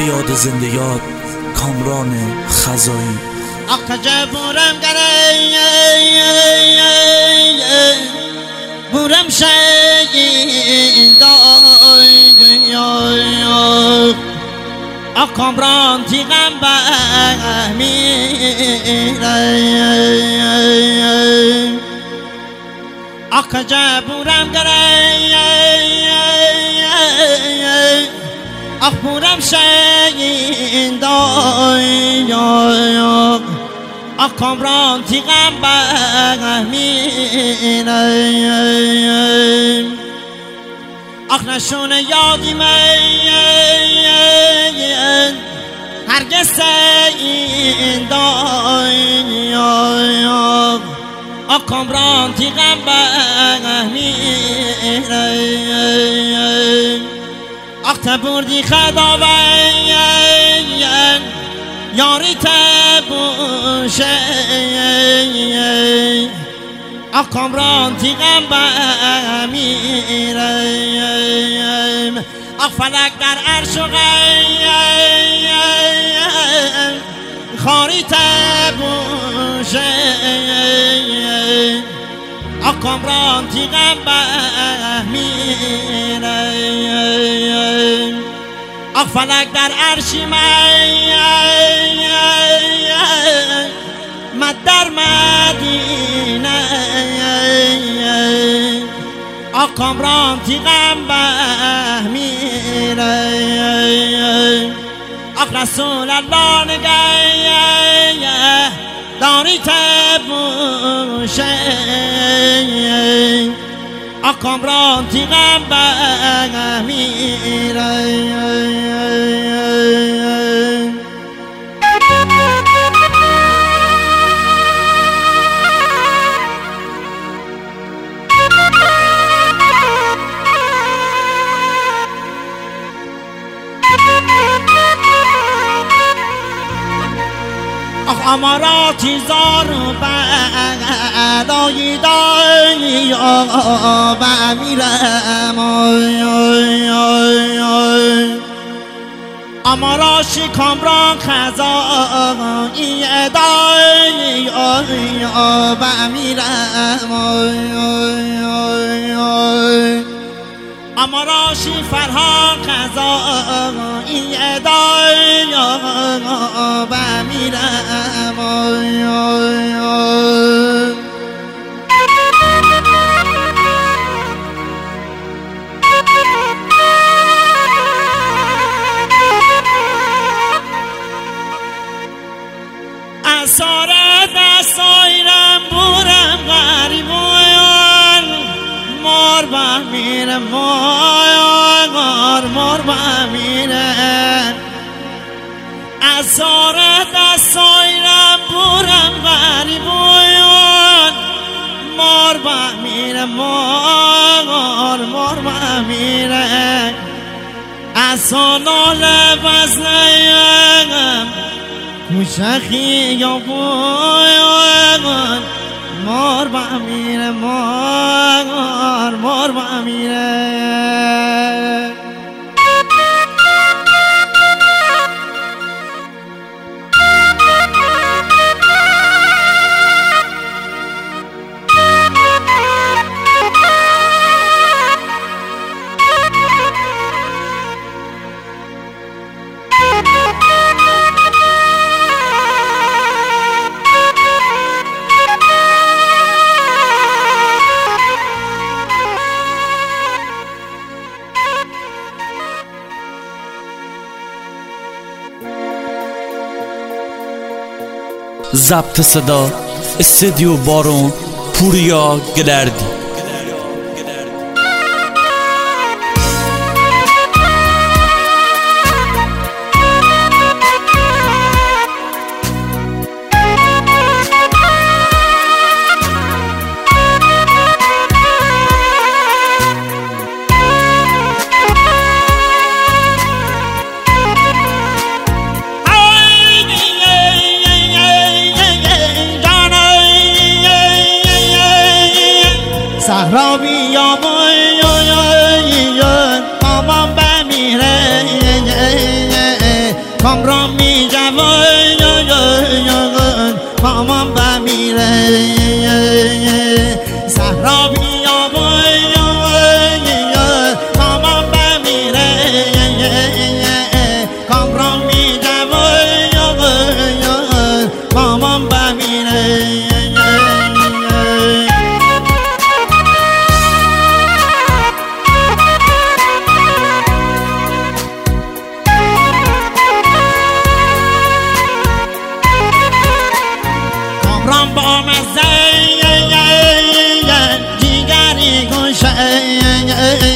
یاد زنده یاد کامران خزایی. آخه جبورم گره بورم شگین دای کامران تیغم بمیره آخه جبورم گره بورم شگین دای کامران تیغم بمیره نشون یادی من هرگز این دنیا کامران تیغم بمیره تبوردی خداوند یاری تبوشه کامران تیغم بمیره فلک در عرش و غیب خاری تبوشه کامران تیغم بمیره فلک در عرشی من در مدینه کامران تیغم بمیره رسول الله نگه داری تبوشه کامران تیغم بمیره اماراتی زار و بلایی دایی بمیرم اماراشی کامران خزایی دایی بمیرم اماراشی فرهان خزایی دایی بمیرم اثار دستایرم بورم غریبان مار بمیرم مار بمیرم اثار دستایرم بورم غریبان مار بمیرم مار بمیرم اصالال وزنیم کوشخی یا بایان مار بمیره مار بمیره ضبط صدا استودیو بارون پوریا گلردی. ای